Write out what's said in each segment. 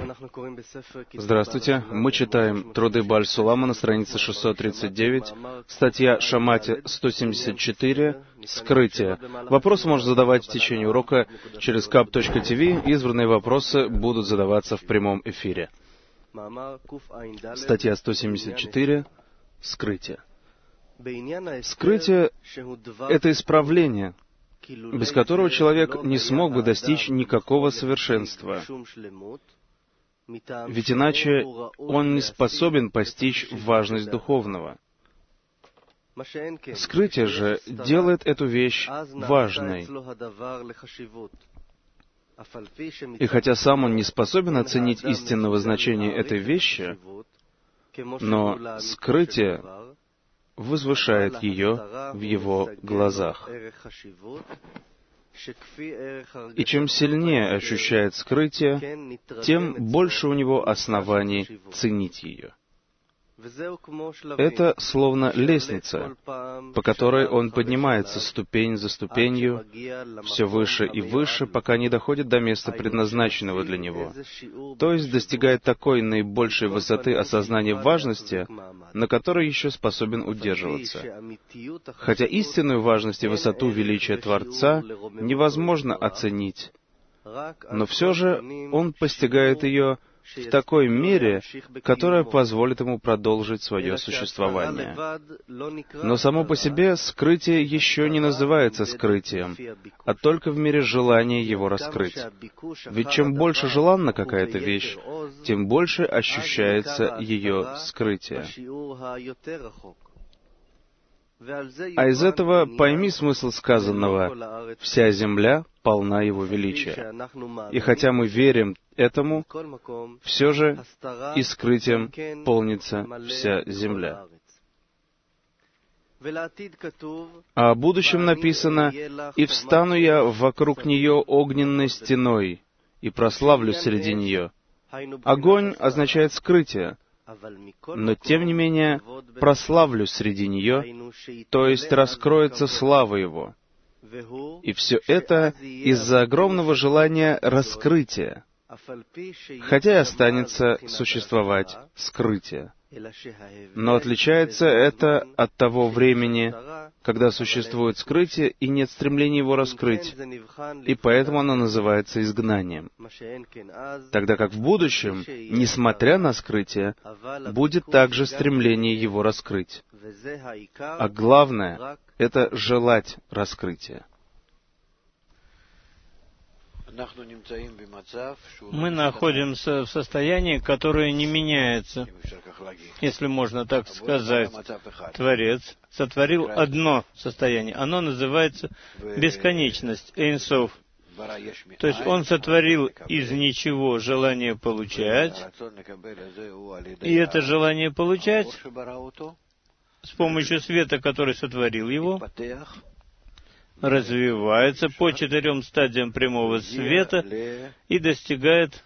Здравствуйте. Мы читаем труды Бааль-Сулама на странице 639, статья Шамати 174, «Скрытие». Вопросы можно задавать в течение урока через kap.tv. Избранные вопросы будут задаваться в прямом эфире. Статья 174, «Скрытие». Скрытие — это исправление, без которого человек не смог бы достичь никакого совершенства. Ведь иначе он не способен постичь важность духовного. Скрытие же делает эту вещь важной. И хотя сам он не способен оценить истинного значения этой вещи, но скрытие возвышает ее в его глазах. И чем сильнее ощущает скрытие, тем больше у него оснований ценить ее. Это словно лестница, по которой он поднимается ступень за ступенью, все выше и выше, пока не доходит до места, предназначенного для него, то есть достигает такой наибольшей высоты осознания важности, на которой еще способен удерживаться. Хотя истинную важность и высоту величия Творца невозможно оценить, но все же он постигает ее в такой мере, которая позволит ему продолжить свое существование. Но само по себе скрытие еще не называется скрытием, а только в мере желания его раскрыть. Ведь чем больше желанна какая-то вещь, тем больше ощущается ее скрытие. А из этого пойми смысл сказанного: «Вся земля полна Его величия». И хотя мы верим этому, все же и скрытием полнится вся земля. А о будущем написано: «И встану я вокруг нее огненной стеной, и прославлю среди нее». Огонь означает скрытие, но, тем не менее, прославлю среди нее, то есть раскроется слава Его. И все это из-за огромного желания раскрытия, хотя и останется существовать скрытие. Но отличается это от того времени, когда существует скрытие и нет стремления его раскрыть, и поэтому оно называется изгнанием. Тогда как в будущем, несмотря на скрытие, будет также стремление его раскрыть. А главное — это желать раскрытия. Мы находимся в состоянии, которое не меняется, если можно так сказать. Творец сотворил одно состояние. Оно называется бесконечность, Эйн Соф. То есть Он сотворил из ничего желание получать, и это желание получать с помощью света, который сотворил его, развивается по 4 стадиям прямого света и достигает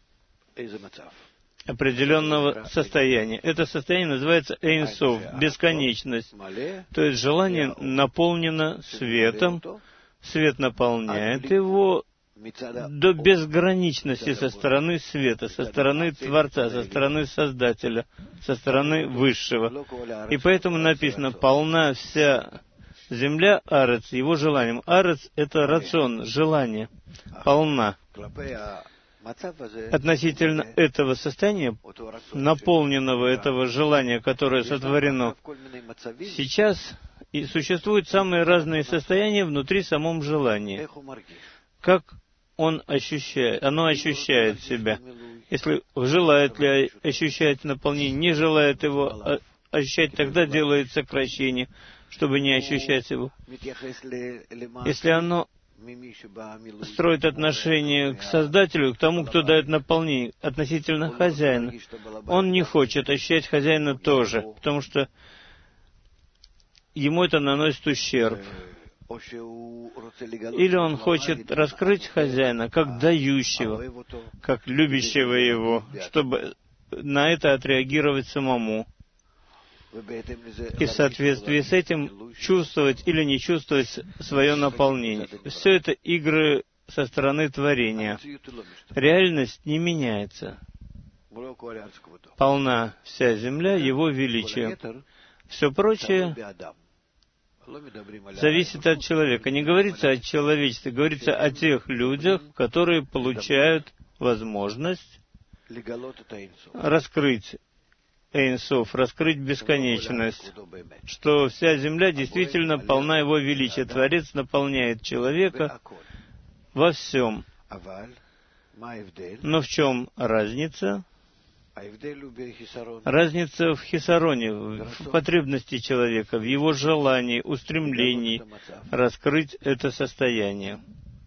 определенного состояния. Это состояние называется Эйн Соф, бесконечность. То есть желание наполнено светом, свет наполняет его до безграничности со стороны света, со стороны Творца, со стороны Создателя, со стороны Высшего. И поэтому написано: «Полна вся земля Арец», его желанием. Арец — это рацион, желание, полна. Относительно этого состояния, наполненного этого желания, которое сотворено сейчас, и существуют самые разные состояния внутри самом желании. Как оно ощущает себя. Если желает ли ощущать наполнение, не желает его ощущать, тогда делает сокращение, чтобы не ощущать его. Если оно строит отношение к Создателю, к тому, кто дает наполнение, относительно хозяина, он не хочет ощущать хозяина тоже, потому что ему это наносит ущерб. Или он хочет раскрыть хозяина как дающего, как любящего его, чтобы на это отреагировать самому. И в соответствии с этим чувствовать или не чувствовать свое наполнение. Все это игры со стороны творения. Реальность не меняется. полна вся земля Его величия. Все прочее зависит от человека. Не говорится о человечестве, говорится о тех людях, которые получают возможность раскрыть Эйн Соф, раскрыть бесконечность, что вся земля действительно полна Его величия. Творец наполняет человека во всем. Но в чем разница? Разница в хисароне, в потребности человека, в его желании, устремлении раскрыть это состояние.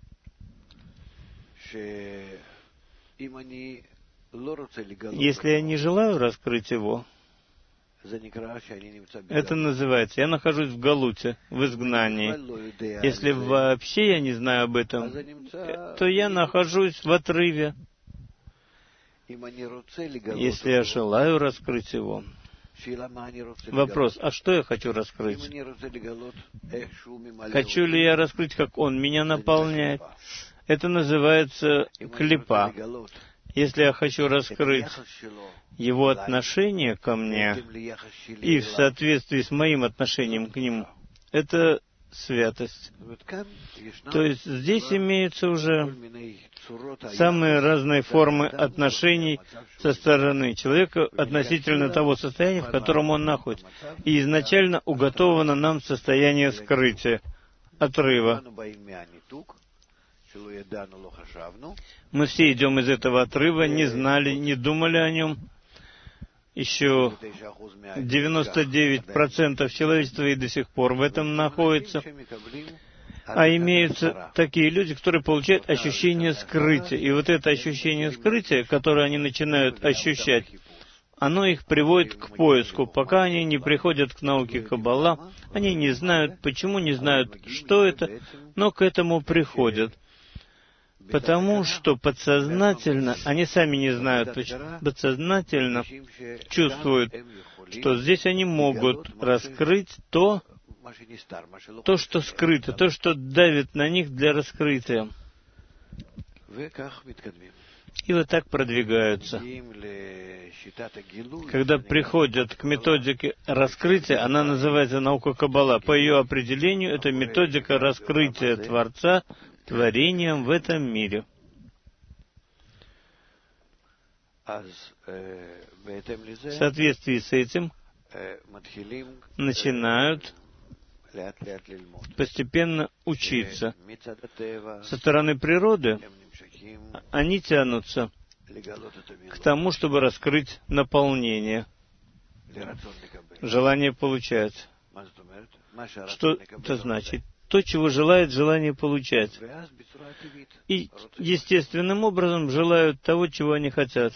Если я не желаю раскрыть его, это называется, я нахожусь в галуте, в изгнании. Если вообще я не знаю об этом, то я нахожусь в отрыве. Если я желаю раскрыть его, вопрос, а что я хочу раскрыть? Хочу ли я раскрыть, как он меня наполняет? Это называется клипа. Если я хочу раскрыть его отношение ко мне и в соответствии с моим отношением к нему, это святость. То есть здесь имеются уже самые разные формы отношений со стороны человека относительно того состояния, в котором он находится. И изначально уготовано нам состояние скрытия, отрыва. Мы все идем из этого отрыва, не знали, не думали о нем. Еще 99% человечества и до сих пор в этом находится. А имеются такие люди, которые получают ощущение скрытия. И вот это ощущение скрытия, которое они начинают ощущать, оно их приводит к поиску. Пока они не приходят к науке Каббала, они не знают, почему, не знают, что это, но к этому приходят. Потому что подсознательно, они сами не знают, подсознательно чувствуют, что здесь они могут раскрыть то, что скрыто, то, что давит на них для раскрытия. И вот так продвигаются. Когда приходят к методике раскрытия, она называется наука Каббала. По ее определению, это методика раскрытия Творца творением в этом мире. В соответствии с этим начинают постепенно учиться. Со стороны природы они тянутся к тому, чтобы раскрыть наполнение. Желание получать. Что это значит? То, чего желает, желание получать. И естественным образом желают того, чего они хотят.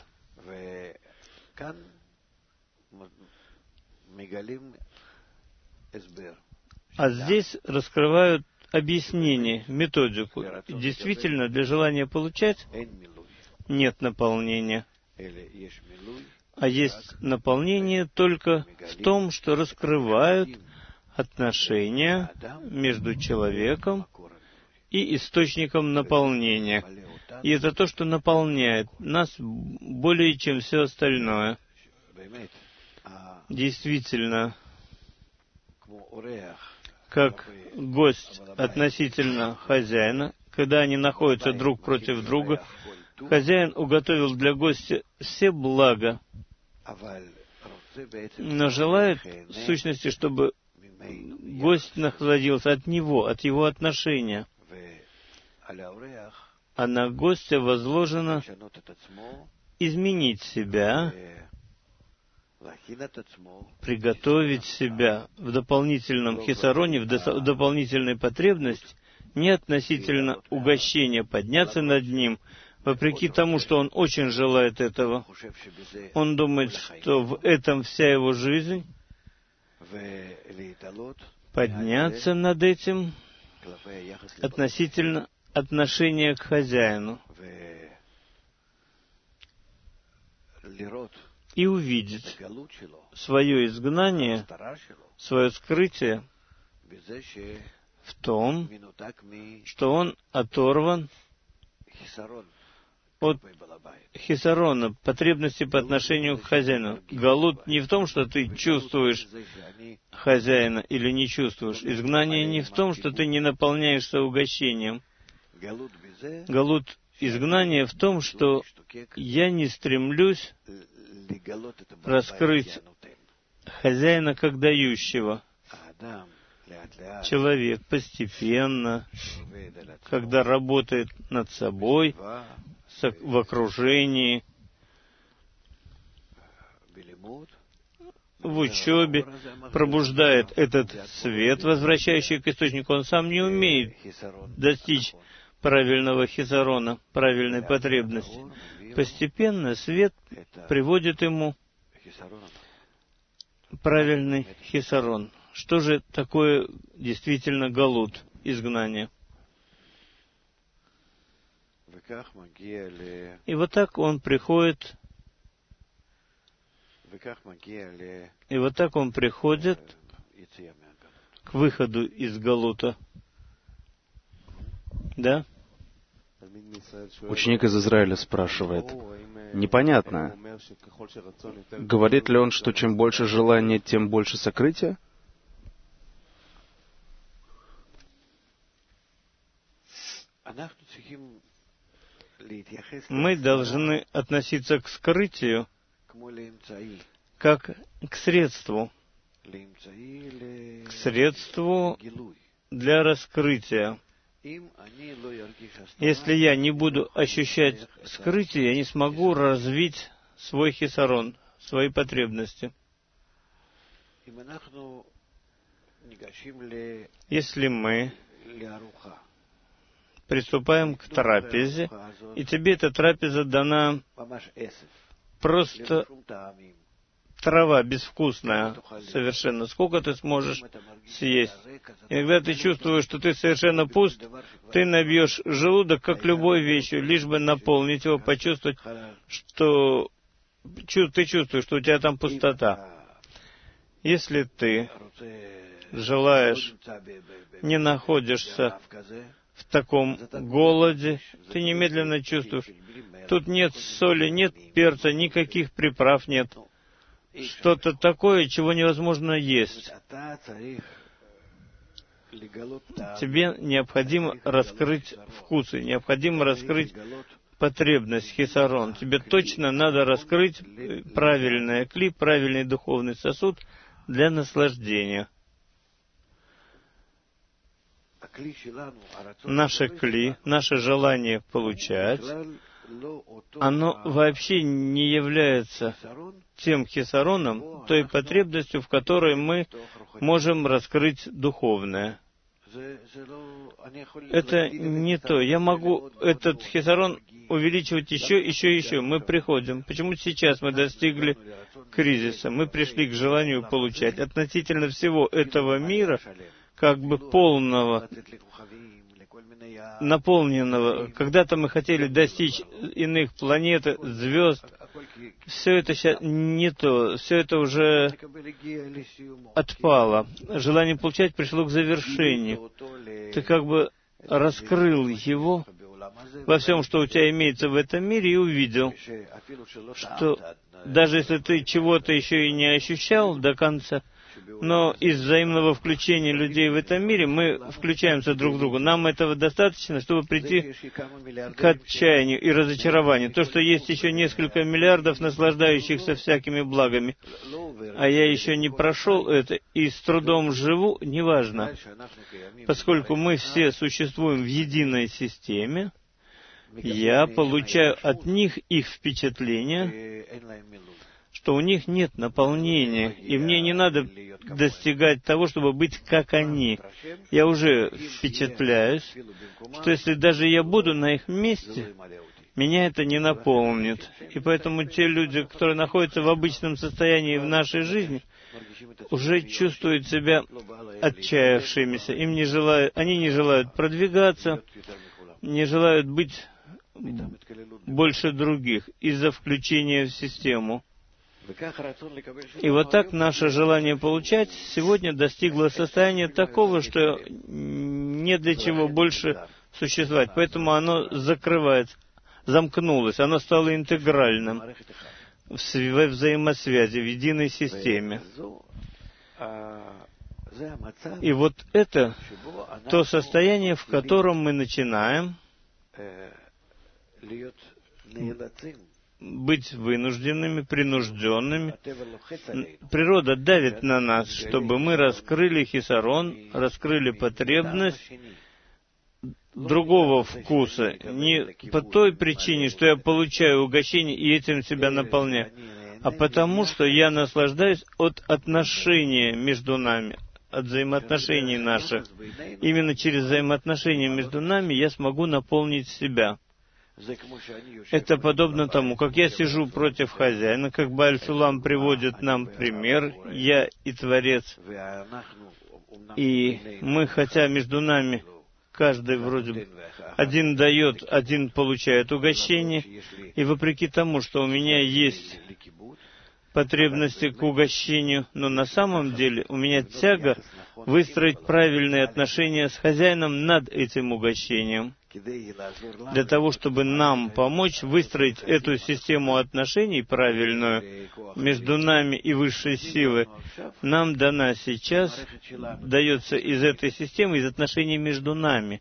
А здесь раскрывают объяснение, методику. Действительно, для желания получать нет наполнения. А есть наполнение только в том, что раскрывают отношения между человеком и источником наполнения. И это то, что наполняет нас более, чем все остальное. Действительно, как гость относительно хозяина, когда они находятся друг против друга, хозяин уготовил для гостя все блага, но желает, в сущности, чтобы гость насладился от него, от его отношения. А на гостя возложено изменить себя, приготовить себя в дополнительном хисароне, в дополнительной потребности, не относительно угощения, подняться над ним, вопреки тому, что он очень желает этого. Он думает, что в этом вся его жизнь, подняться над этим относительно отношения к хозяину и увидеть свое изгнание, свое скрытие в том, что он оторван от хисарона, потребности по отношению к хозяину. Галут не в том, что ты чувствуешь хозяина или не чувствуешь. Изгнание не в том, что ты не наполняешься угощением. Галут изгнание в том, что я не стремлюсь раскрыть хозяина как дающего. Человек постепенно, когда работает над собой, в окружении, в учебе, пробуждает этот свет, возвращающий к источнику. Он сам не умеет достичь правильного хисарона, правильной потребности. Постепенно свет приводит ему правильный хисарон. Что же такое действительно галут, изгнание? И вот так он приходит, к выходу из галута. Да? Ученик из Израиля спрашивает, непонятно, говорит ли он, что чем больше желания, тем больше сокрытия? Мы должны относиться к скрытию как к средству для раскрытия. Если я не буду ощущать скрытие, я не смогу развить свой хисарон, свои потребности. Если мы приступаем к трапезе, и тебе эта трапеза дана просто трава безвкусная совершенно. Сколько ты сможешь съесть? И когда ты чувствуешь, что ты совершенно пуст, ты набьешь желудок, как любой вещью, лишь бы наполнить его, почувствовать, что ты чувствуешь, что у тебя там пустота. Если ты желаешь, не находишься в таком голоде, ты немедленно чувствуешь, тут нет соли, нет перца, никаких приправ нет. Что-то такое, чего невозможно есть. Тебе необходимо раскрыть вкусы, необходимо раскрыть потребность, хисарон. Тебе точно надо раскрыть правильный кли, правильный духовный сосуд для наслаждения. Наше кли, наше желание получать, оно вообще не является тем хисароном, той потребностью, в которой мы можем раскрыть духовное. Это не то. Я могу этот хисарон увеличивать еще. Мы приходим. Почему сейчас мы достигли кризиса? Мы пришли к желанию получать. Относительно всего этого мира, как бы полного, наполненного. Когда-то мы хотели достичь иных планет, звезд. Все это сейчас не то. Все это уже отпало. Желание получать пришло к завершению. Ты как бы раскрыл его во всем, что у тебя имеется в этом мире, и увидел, что даже если ты чего-то еще и не ощущал до конца, но из взаимного включения людей в этом мире мы включаемся друг в друга. Нам этого достаточно, чтобы прийти к отчаянию и разочарованию. То, что есть еще несколько миллиардов наслаждающихся всякими благами, а я еще не прошел это и с трудом живу, неважно. Поскольку мы все существуем в единой системе, я получаю от них их впечатление, что у них нет наполнения, и мне не надо достигать того, чтобы быть как они. Я уже впечатляюсь, что если даже я буду на их месте, меня это не наполнит. И поэтому те люди, которые находятся в обычном состоянии в нашей жизни, уже чувствуют себя отчаявшимися. Они не желают продвигаться, не желают быть больше других из-за включения в систему. И вот так наше желание получать сегодня достигло состояния такого, что не для чего больше существовать. Поэтому оно закрывается. замкнулось, оно стало интегральным в взаимосвязи, в единой системе. И вот это то состояние, в котором мы начинаем быть вынужденными, принужденными. Природа давит на нас, чтобы мы раскрыли хисарон, раскрыли потребность другого вкуса. Не по той причине, что я получаю угощение и этим себя наполняю, а потому, что я наслаждаюсь от отношения между нами, от взаимоотношений наших. Именно через взаимоотношения между нами я смогу наполнить себя. Это подобно тому, как я сижу против хозяина, как Бааль Шулам приводит нам пример, я и Творец. И мы, хотя между нами каждый вроде бы один дает, один получает угощение, и вопреки тому, что у меня есть потребности к угощению, но на самом деле у меня тяга выстроить правильные отношения с хозяином над этим угощением. Для того, чтобы нам помочь выстроить эту систему отношений правильную между нами и высшей силой, нам дана сейчас, дается из этой системы, из отношений между нами,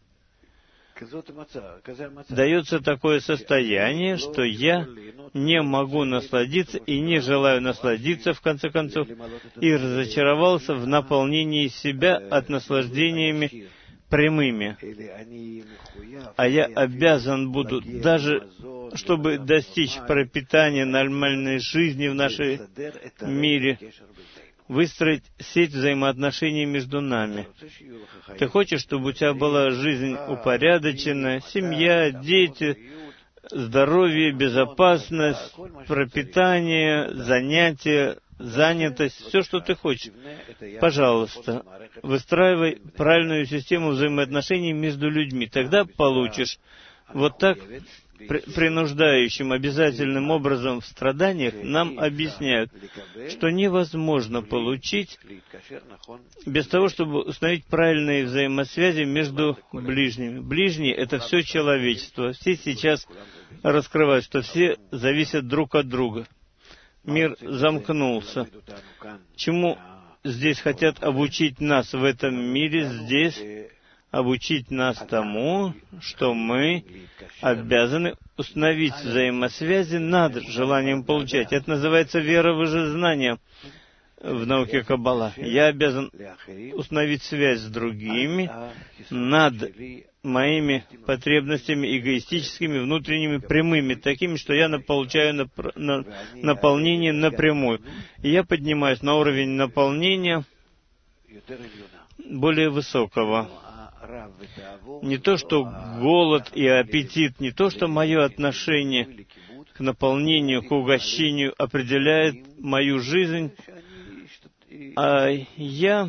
дается такое состояние, что я не могу насладиться и не желаю насладиться, в конце концов, и разочаровался в наполнении себя от наслаждениями прямыми. А я обязан буду, даже чтобы достичь пропитания нормальной жизни в нашем мире, выстроить сеть взаимоотношений между нами. Ты хочешь, чтобы у тебя была жизнь упорядоченная, семья, дети, здоровье, безопасность, пропитание, занятия, занятость, все, что ты хочешь. Пожалуйста, выстраивай правильную систему взаимоотношений между людьми. Тогда получишь. Вот так, принуждающим обязательным образом в страданиях, нам объясняют, что невозможно получить без того, чтобы установить правильные взаимосвязи между ближними. Ближние — это все человечество. Все сейчас раскрывают, что все зависят друг от друга. Мир замкнулся. Чему здесь хотят обучить нас в этом мире? Здесь обучить нас тому, что мы обязаны установить взаимосвязи над желанием получать. Это называется вера в ожизнание в науке Каббала. Я обязан установить связь с другими над моими потребностями эгоистическими, внутренними, прямыми, такими, что я получаю наполнение напрямую. И я поднимаюсь на уровень наполнения более высокого. Не то, что голод и аппетит, не то, что мое отношение к наполнению, к угощению определяет мою жизнь, а я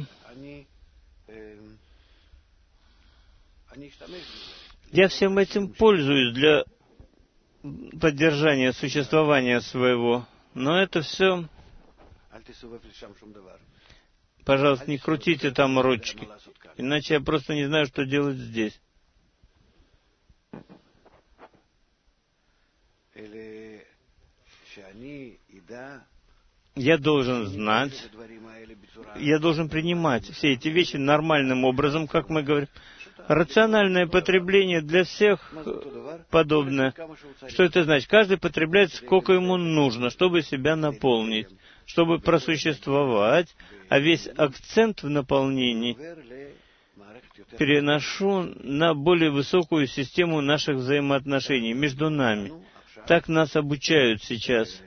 всем этим пользуюсь для поддержания существования своего. Но это все... Пожалуйста, не крутите там ручки, иначе я просто не знаю, что делать здесь. Я должен знать, я должен принимать все эти вещи нормальным образом, как мы говорим. Рациональное потребление для всех подобное. Что это значит? Каждый потребляет, сколько ему нужно, чтобы себя наполнить, чтобы просуществовать, а весь акцент в наполнении переношу на более высокую систему наших взаимоотношений между нами. Так нас обучают сейчас.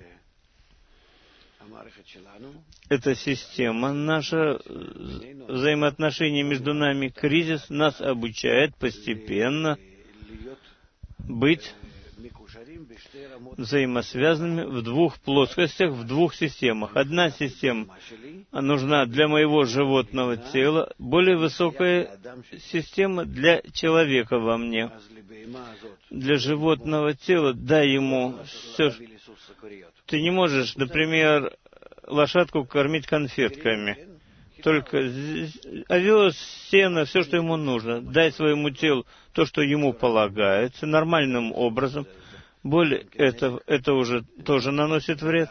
Эта система, наше взаимоотношение между нами, кризис нас обучает постепенно быть взаимосвязанными в двух плоскостях, в двух системах. Одна система нужна для моего животного тела, более высокая система для человека во мне. Для животного тела дай ему все. Ты не можешь, например, лошадку кормить конфетками. Только овес, сено, все, что ему нужно. Дай своему телу то, что ему полагается, нормальным образом. Боль это уже тоже наносит вред.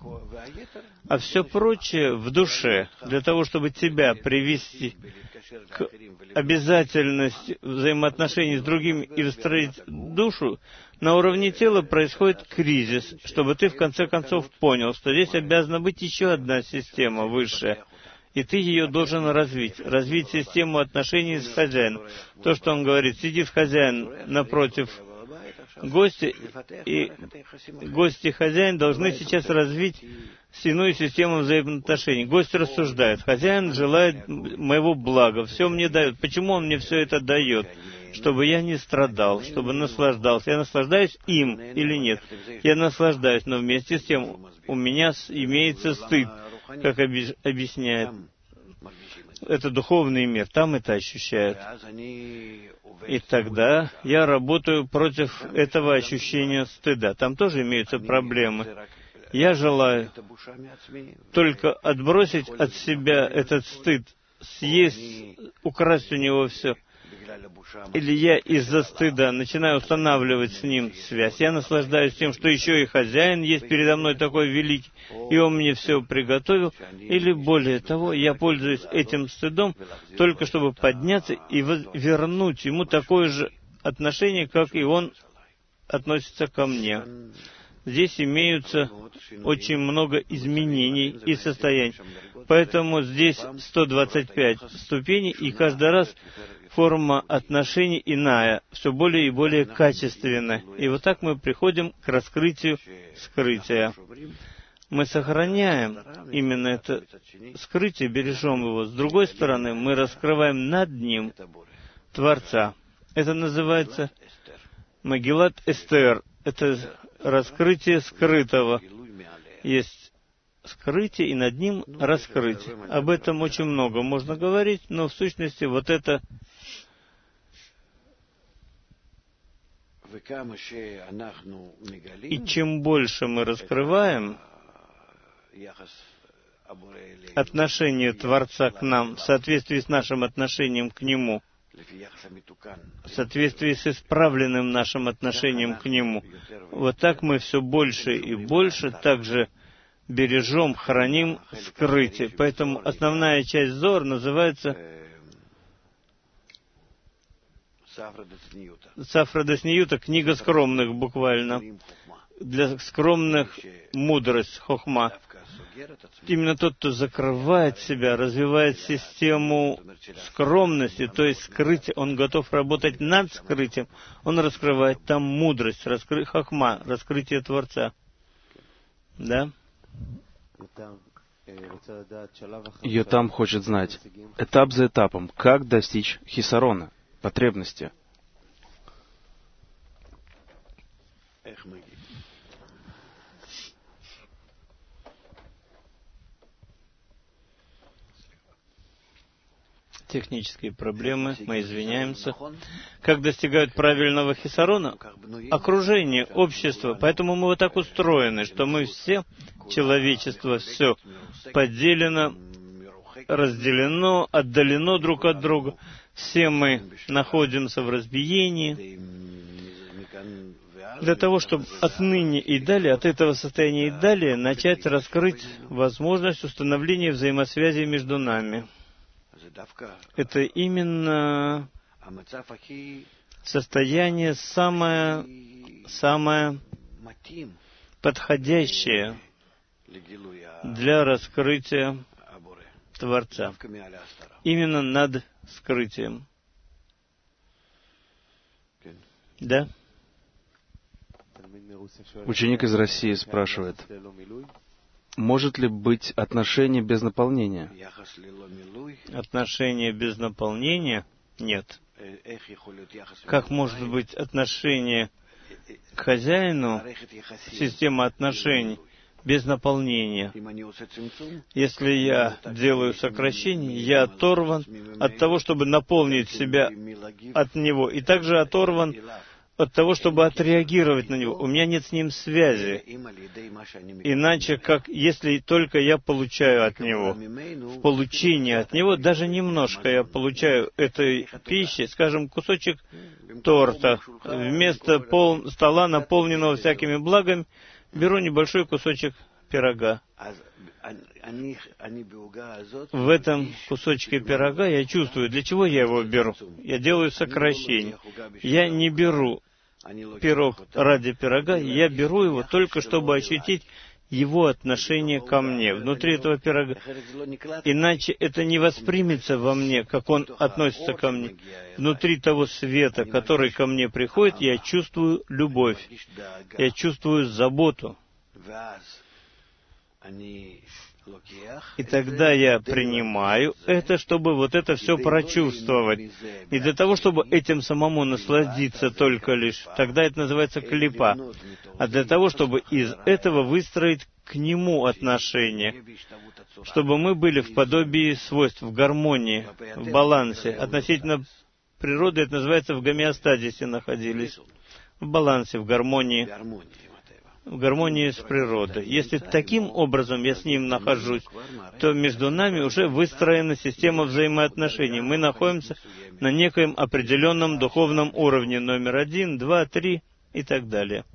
А все прочее в душе, для того, чтобы тебя привести к обязательности взаимоотношений с другими и встроить душу, на уровне тела происходит кризис, чтобы ты в конце концов понял, что здесь обязана быть еще одна система высшая, и ты ее должен развить. Развить систему отношений с хозяином. То, что он говорит, сидит хозяин напротив гостя, и гости и хозяин должны сейчас развить иную систему взаимоотношений. Гость рассуждает, хозяин желает моего блага, все мне дает. Почему он мне все это дает? Чтобы я не страдал, чтобы наслаждался. Я наслаждаюсь им или нет? Я наслаждаюсь, но вместе с тем у меня имеется стыд, как объясняет. Это духовный мир, там это ощущают. И тогда я работаю против этого ощущения стыда. Там тоже имеются проблемы. Я желаю только отбросить от себя этот стыд, съесть, украсть у него все. Или я из-за стыда начинаю устанавливать с ним связь. Я наслаждаюсь тем, что еще и хозяин есть передо мной такой великий, и он мне все приготовил. Или более того, я пользуюсь этим стыдом только чтобы подняться и вернуть ему такое же отношение, как и он относится ко мне. Здесь имеются очень много изменений и состояний. Поэтому здесь 125 ступеней, и каждый раз форма отношений иная, все более и более качественная. И вот так мы приходим к раскрытию скрытия. Мы сохраняем именно это скрытие, бережем его. С другой стороны, мы раскрываем над ним Творца. Это называется Магилат Эстер. Это раскрытие скрытого. Есть скрытие, и над ним раскрытие. Об этом очень много можно говорить, но в сущности вот это... И чем больше мы раскрываем отношение Творца к нам в соответствии с нашим отношением к Нему, в соответствии с исправленным нашим отношением к Нему, вот так мы все больше и больше также бережем, храним скрытие. Поэтому основная часть Зоар называется Сафра Десньюта, книга скромных буквально. Для скромных мудрость, хохма. Именно тот, кто закрывает себя, развивает систему скромности, то есть скрытия, он готов работать над скрытием, он раскрывает там мудрость, хохма, раскрытие Творца. Да? Йотам хочет знать, этап за этапом, как достичь хисарона, потребности. Технические проблемы, мы извиняемся. Как достигают правильного хисарона? Окружение, общество. Поэтому мы вот так устроены, что мы все, человечество, все поделено, разделено, отдалено друг от друга. Все мы находимся в разбиении. Для того, чтобы отныне и далее, от этого состояния и далее, начать раскрыть возможность установления взаимосвязи между нами. Это именно состояние самое подходящее для раскрытия Творца. Именно над скрытием. Да? Ученик из России спрашивает, может ли быть отношение без наполнения? Отношение без наполнения? Нет. Как может быть отношение к хозяину, система отношений, без наполнения? Если я делаю сокращение, я оторван от того, чтобы наполнить себя от него, и также оторван от того, чтобы отреагировать на него. У меня нет с ним связи. Иначе, как если только я получаю от него. В получении от него, даже немножко я получаю этой пищи, скажем, кусочек торта. Вместо стола, наполненного всякими благами, беру небольшой кусочек пирога. В этом кусочке пирога я чувствую, для чего я его беру. Я делаю сокращение. Я не беру пирог ради пирога, я беру его только, чтобы ощутить его отношение ко мне, внутри этого пирога. Иначе это не воспримется во мне, как он относится ко мне. Внутри того света, который ко мне приходит, я чувствую любовь, я чувствую заботу. И тогда я принимаю это, чтобы вот это все прочувствовать. Не для того, чтобы этим самому насладиться только лишь. Тогда это называется клипа. А для того, чтобы из этого выстроить к нему отношения. Чтобы мы были в подобии свойств, в гармонии, в балансе. Относительно природы это называется в гомеостазисе находились. В балансе, в гармонии с природой. Если таким образом я с ним нахожусь, то между нами уже выстроена система взаимоотношений. Мы находимся на некоем определенном духовном уровне, номер 1, 2, 3 и так далее.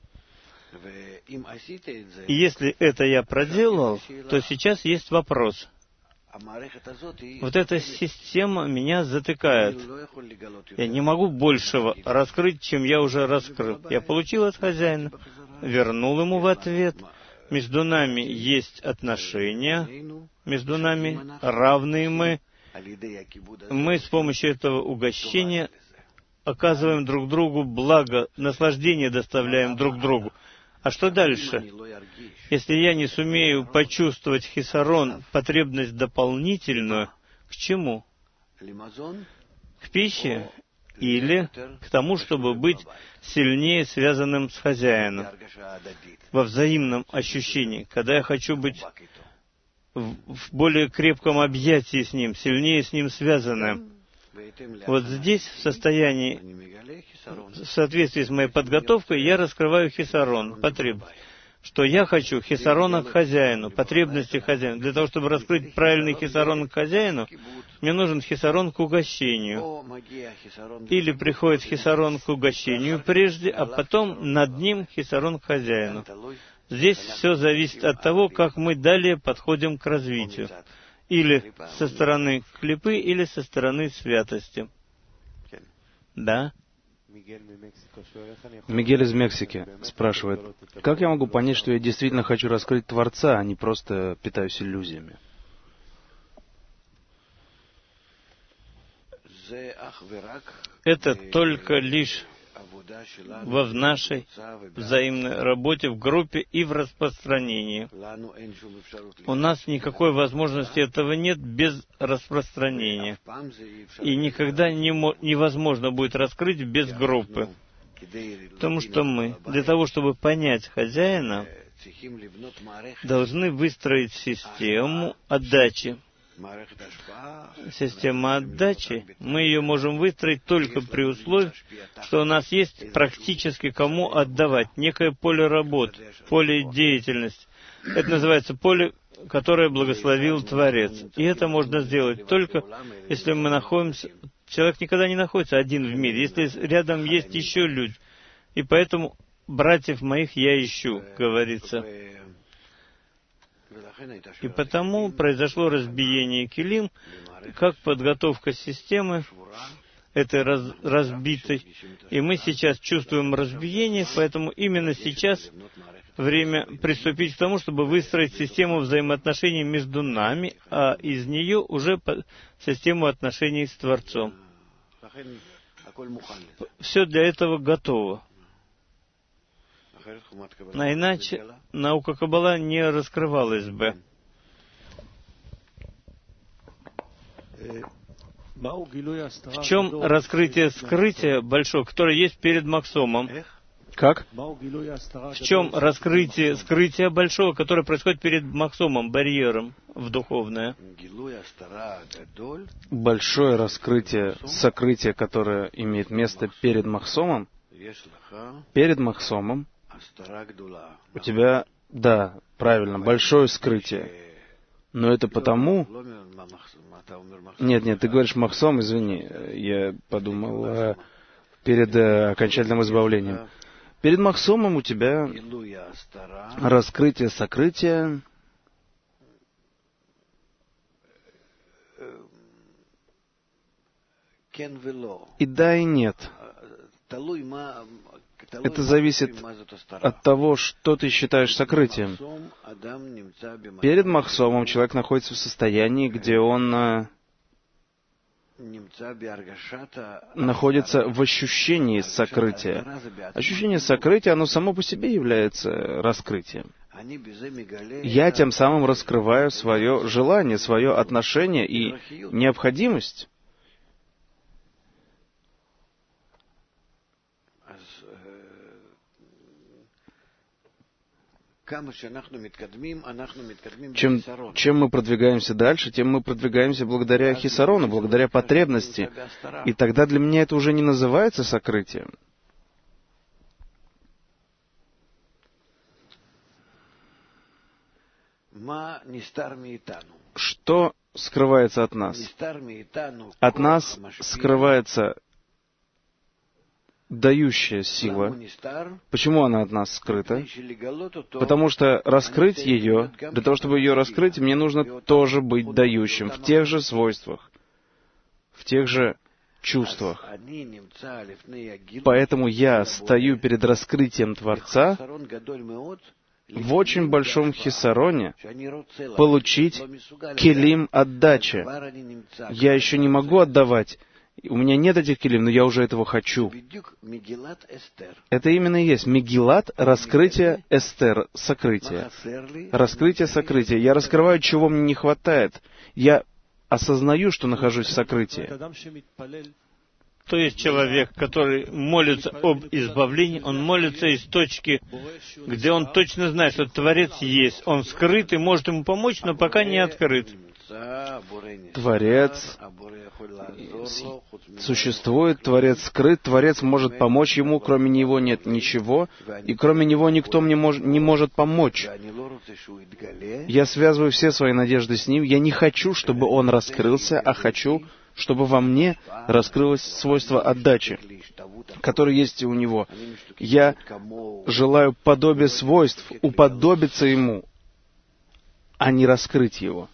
И если это я проделал, то сейчас есть вопрос. Вот эта система меня затыкает. Я не могу большего раскрыть, чем я уже раскрыл. Я получил от хозяина, вернул ему в ответ. Между нами есть отношения, между нами равные мы. Мы с помощью этого угощения оказываем друг другу благо, наслаждение доставляем друг другу. А что дальше? Если я не сумею почувствовать хисарон, потребность дополнительную, к чему? К пище или к тому, чтобы быть сильнее связанным с хозяином, во взаимном ощущении, когда я хочу быть в более крепком объятии с ним, сильнее с ним связанным. Вот здесь, в состоянии, в соответствии с моей подготовкой, я раскрываю хисарон, потребность. Что я хочу хисарона к хозяину, потребности хозяина. Для того, чтобы раскрыть правильный хисарон к хозяину, мне нужен хисарон к угощению. Или приходит хисарон к угощению прежде, а потом над ним хисарон к хозяину. Здесь все зависит от того, как мы далее подходим к развитию. Или со стороны клипы, или со стороны святости. Да? Мигель из Мексики спрашивает, как я могу понять, что я действительно хочу раскрыть Творца, а не просто питаюсь иллюзиями? Это только лишь в нашей взаимной работе в группе и в распространении. У нас никакой возможности этого нет без распространения. И никогда невозможно будет раскрыть без группы. Потому что мы, для того, чтобы понять хозяина, должны выстроить систему отдачи. Система отдачи, мы ее можем выстроить только при условии, что у нас есть практически кому отдавать, некое поле работ, поле деятельности. Это называется поле, которое благословил Творец. И это можно сделать только, если мы находимся... Человек никогда не находится один в мире, если рядом есть еще люди. И поэтому братьев моих я ищу, говорится. И потому произошло разбиение килим, как подготовка системы этой разбитой. И мы сейчас чувствуем разбиение, поэтому именно сейчас время приступить к тому, чтобы выстроить систему взаимоотношений между нами, а из нее уже систему отношений с Творцом. Все для этого готово. А иначе наука Каббала не раскрывалась бы. В чем раскрытие скрытия большое, которое есть перед Махсомом? Как? В чем раскрытие скрытия большого, которое происходит перед Махсомом, барьером в духовное? Большое раскрытие, сокрытие, которое имеет место перед Махсомом? Перед Махсомом у тебя, да, правильно, большое скрытие. Но это потому... Нет, ты говоришь Махсом, извини, я подумал перед окончательным избавлением. Перед Махсомом у тебя раскрытие сокрытия, и да, и нет. Это зависит от того, что ты считаешь сокрытием. Перед Махсомом человек находится в состоянии, где он находится в ощущении сокрытия. Ощущение сокрытия, оно само по себе является раскрытием. Я тем самым раскрываю свое желание, свое отношение и необходимость. Чем мы продвигаемся дальше, тем мы продвигаемся благодаря хисарону, благодаря потребности. И тогда для меня это уже не называется сокрытием. Что скрывается от нас? От нас скрывается дающая сила. Почему она от нас скрыта? Потому что раскрыть ее, для того, чтобы ее раскрыть, мне нужно тоже быть дающим, в тех же свойствах, в тех же чувствах. Поэтому я стою перед раскрытием Творца в очень большом хисароне получить келим отдачи. Я еще не могу отдавать. У меня нет этих келим, но я уже этого хочу. Это именно и есть Мегилат, раскрытие Эстер, сокрытие. Раскрытие сокрытия. Я раскрываю, чего мне не хватает. Я осознаю, что нахожусь в сокрытии. То есть человек, который молится об избавлении, он молится из точки, где он точно знает, что Творец есть. Он скрыт и может ему помочь, но пока не открыт. Творец существует, Творец скрыт, Творец может помочь ему, кроме него нет ничего, и кроме него никто мне не может помочь. Я связываю все свои надежды с ним, я не хочу, чтобы он раскрылся, а хочу, чтобы во мне раскрылось свойство отдачи, которое есть и у него. Я желаю подобия свойств, уподобиться ему, а не раскрыть его.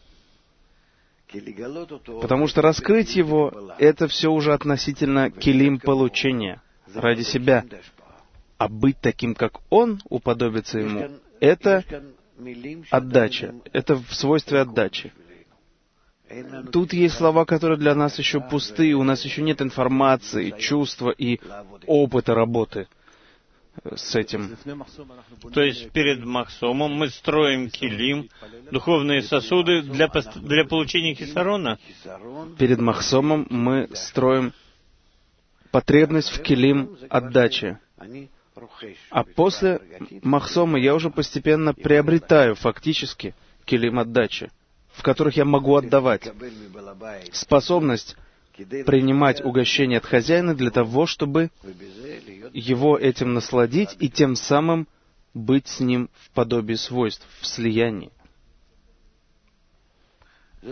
Потому что раскрыть его — это все уже относительно келим получения ради себя. А быть таким, как он, уподобиться ему — это отдача, это в свойстве отдачи. Тут есть слова, которые для нас еще пустые, у нас еще нет информации, чувства и опыта работы с этим. То есть перед Махсомом мы строим килим, духовные сосуды для получения хисарона? Перед Махсомом мы строим потребность в килим отдачи. А после Махсома я уже постепенно приобретаю фактически килим отдачи, в которых я могу отдавать. Способность принимать угощение от хозяина для того, чтобы его этим насладить и тем самым быть с ним в подобии свойств, в слиянии. И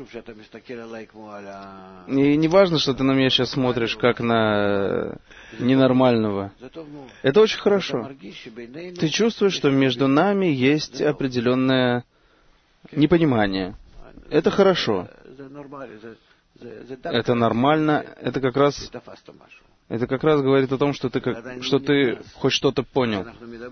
не важно, что ты на меня сейчас смотришь, как на ненормального. Это очень хорошо. Ты чувствуешь, что между нами есть определенное непонимание. Это хорошо. Это нормально. Это как раз говорит о том, что ты хоть что-то понял.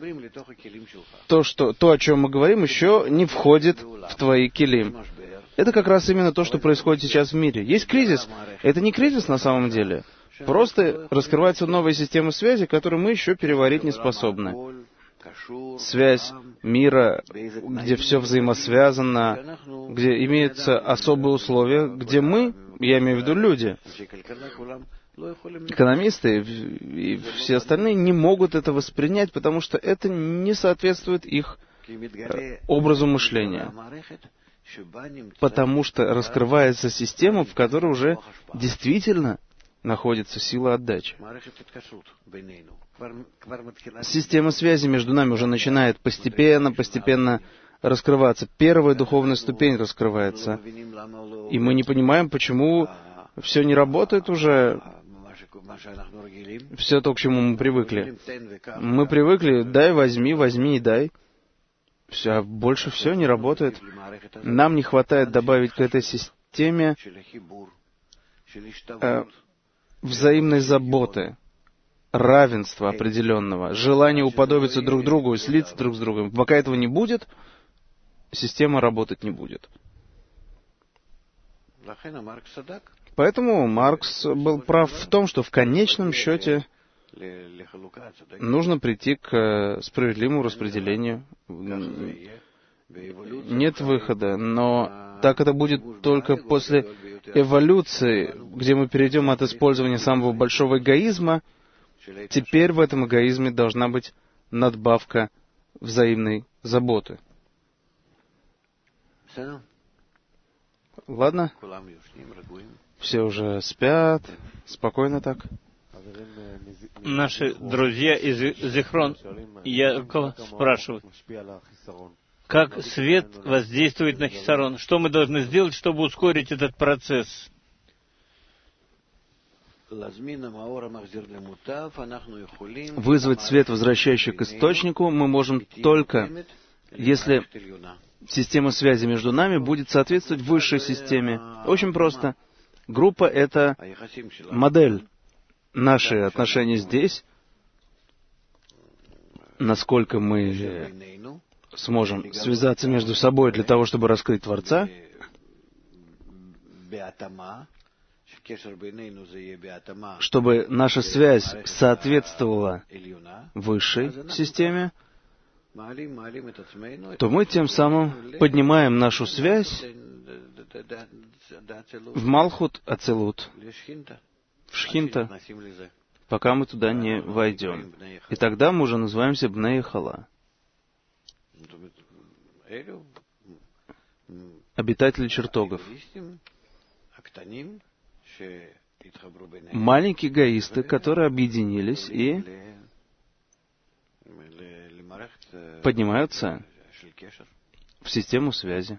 То, о чем мы говорим, еще не входит в твои келим. Это как раз именно то, что происходит сейчас в мире. Есть кризис. Это не кризис на самом деле. Просто раскрываются новые системы связи, которые мы еще переварить не способны. Связь мира, где все взаимосвязано, где имеются особые условия, где мы, я имею в виду люди, экономисты и все остальные не могут это воспринять, потому что это не соответствует их образу мышления. Потому что раскрывается система, в которой уже действительно находится сила отдачи. Система связи между нами уже начинает постепенно раскрываться. Первая духовная ступень раскрывается. И мы не понимаем, почему все не работает уже. Все то, к чему мы привыкли. Мы привыкли, дай, возьми, возьми и дай. Все, а больше все не работает. Нам не хватает добавить к этой системе взаимной заботы, равенства определенного, желания уподобиться друг другу и слиться друг с другом. Пока этого не будет, система работать не будет. Поэтому Маркс был прав в том, что в конечном счете нужно прийти к справедливому распределению. Нет выхода, но так это будет только после эволюции, где мы перейдем от использования самого большого эгоизма. Теперь в этом эгоизме должна быть надбавка взаимной заботы. Ладно? Все уже спят, спокойно так. Наши друзья из Зихрон Якова спрашивают, как свет воздействует на хисарон? Что мы должны сделать, чтобы ускорить этот процесс? Вызвать свет, возвращающий к источнику, мы можем только, если система связи между нами будет соответствовать высшей системе. Очень просто. Группа — это модель. Наши отношения здесь, насколько мы сможем связаться между собой для того, чтобы раскрыть Творца, чтобы наша связь соответствовала высшей системе, то мы тем самым поднимаем нашу связь в Малхут Ацилут, в Шхинта, пока мы туда не войдем. И тогда мы уже называемся Бней Хала, обитатели чертогов. Маленькие эгоисты, которые объединились и поднимаются в систему связи.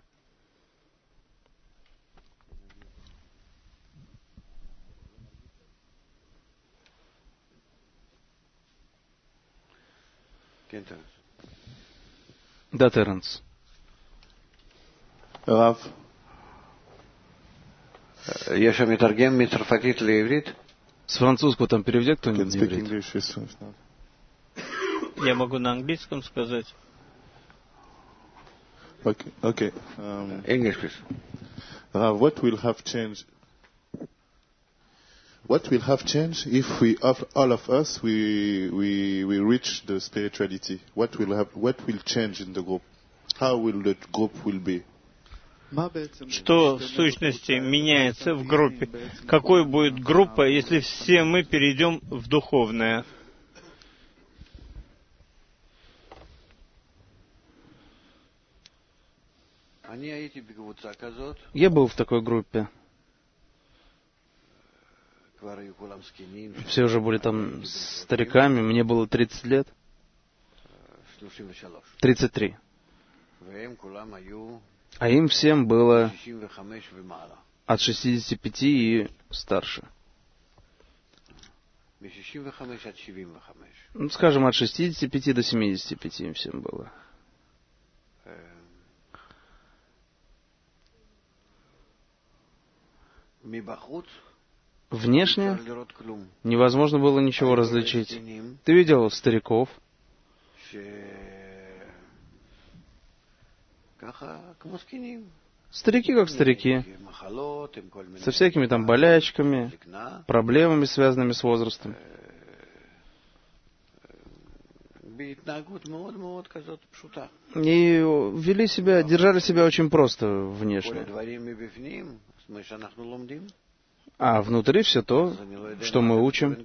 Да, Теренс. Рав, יש שם מתרגם מצרפתית לעברית? С французского там переведет кто-нибудь на иврит? Я могу на английском сказать. Okay. English, please. Rav, what will have changed? What will have changed if we, all of us, we reach the spirituality? What will change in the group? How will the group will be? Что в сущности меняется в группе? Какой будет группа, если все мы перейдем в духовное? Я был в такой группе. Все уже были там стариками, мне было 30 лет. 33. А им всем было от 65 и старше. Ну, скажем, от 65 до 75 им всем было. Внешне невозможно было ничего различить. Ты видел стариков, старики как старики, со всякими там болячками, проблемами, связанными с возрастом. И вели себя, держали себя очень просто внешне. А внутри все то, что мы учим.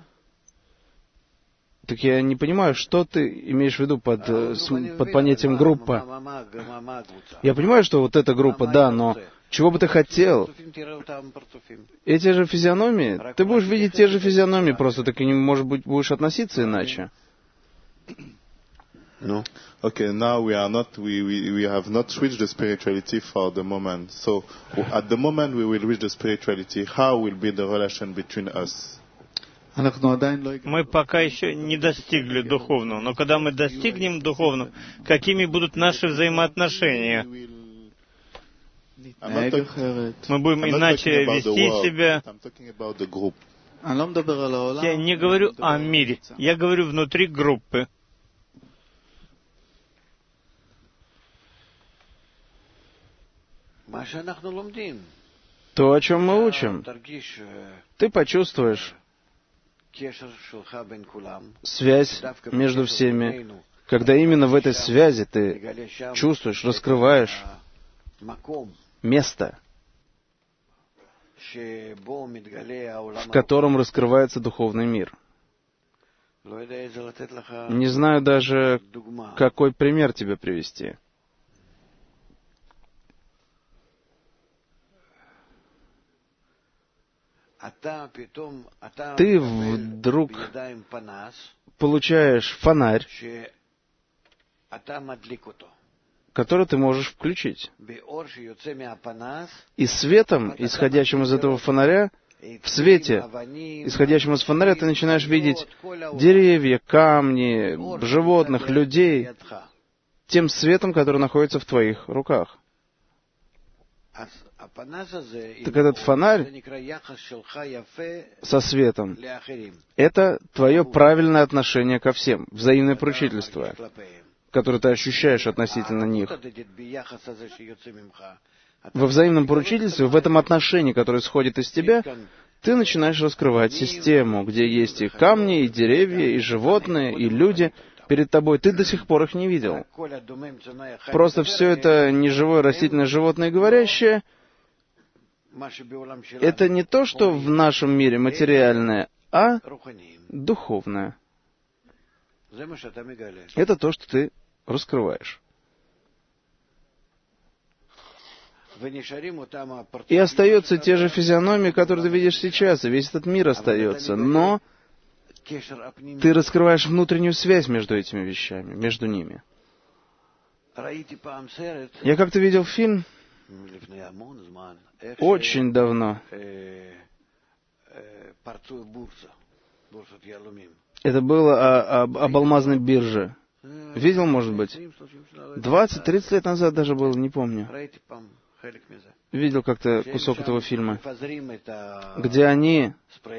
Так я не понимаю, что ты имеешь в виду под понятием группа. Я понимаю, что вот эта группа, да, но чего бы ты хотел, эти же физиономии, ты будешь видеть те же физиономии, просто ты к ним, может быть, будешь относиться иначе. No. Okay, now we have not reached the spirituality for the moment. So at the moment we will reach the spirituality. How will be the relation between us? Мы пока еще не достигли духовного, но когда мы достигнем духовного, какими будут наши взаимоотношения? Мы будем иначе вести себя. Я не говорю о мире, я говорю внутри группы. То, о чем мы учим, ты почувствуешь связь между всеми, когда именно в этой связи ты чувствуешь, раскрываешь место, в котором раскрывается духовный мир. Не знаю даже, какой пример тебе привести. Ты вдруг получаешь фонарь, который ты можешь включить. И светом, исходящим из этого фонаря, в свете, исходящем из фонаря, ты начинаешь видеть деревья, камни, животных, людей, тем светом, который находится в твоих руках. Так этот фонарь со светом — это твое правильное отношение ко всем, взаимное поручительство, которое ты ощущаешь относительно них. Во взаимном поручительстве, в этом отношении, которое исходит из тебя, ты начинаешь раскрывать систему, где есть и камни, и деревья, и животные, и люди перед тобой. Ты до сих пор их не видел. Просто все это неживое растительное животное говорящее — это не то, что в нашем мире материальное, а духовное. Это то, что ты раскрываешь. И остаются те же физиономии, которые ты видишь сейчас, и весь этот мир остается. Но ты раскрываешь внутреннюю связь между этими вещами, между ними. Я как-то видел фильм очень давно. Это было об алмазной бирже. Видел, может быть? 20-30 лет назад даже было, не помню. Видел как-то кусок этого фильма, где они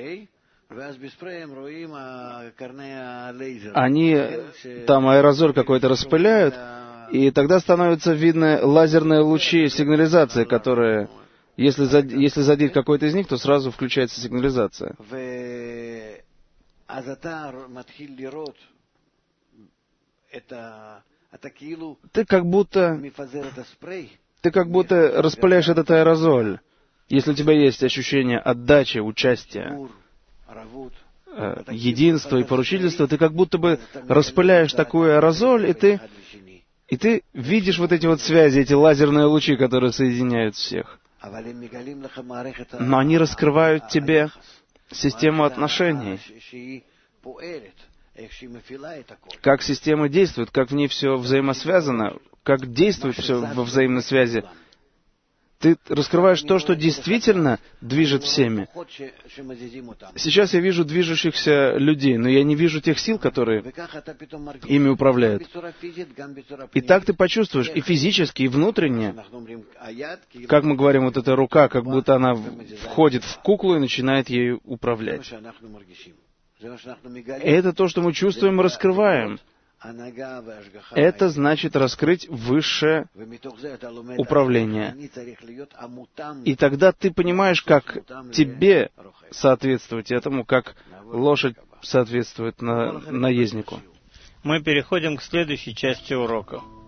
там аэрозоль какой-то распыляют, и тогда становятся видны лазерные лучи сигнализации, которые, если задеть какой-то из них, то сразу включается сигнализация. Ты как будто распыляешь этот аэрозоль. Если у тебя есть ощущение отдачи, участия, единства и поручительства, ты как будто бы распыляешь такую аэрозоль, и ты видишь вот эти вот связи, эти лазерные лучи, которые соединяют всех. Но они раскрывают тебе систему отношений. Как система действует, как в ней все взаимосвязано, как действует все во взаимной связи. Ты раскрываешь то, что действительно движет всеми. Сейчас я вижу движущихся людей, но я не вижу тех сил, которые ими управляют. И так ты почувствуешь и физически, и внутренне, как мы говорим, вот эта рука, как будто она входит в куклу и начинает ею управлять. И это то, что мы чувствуем и раскрываем. Это значит раскрыть высшее управление. И тогда ты понимаешь, как тебе соответствовать этому, как лошадь соответствует наезднику. Мы переходим к следующей части урока.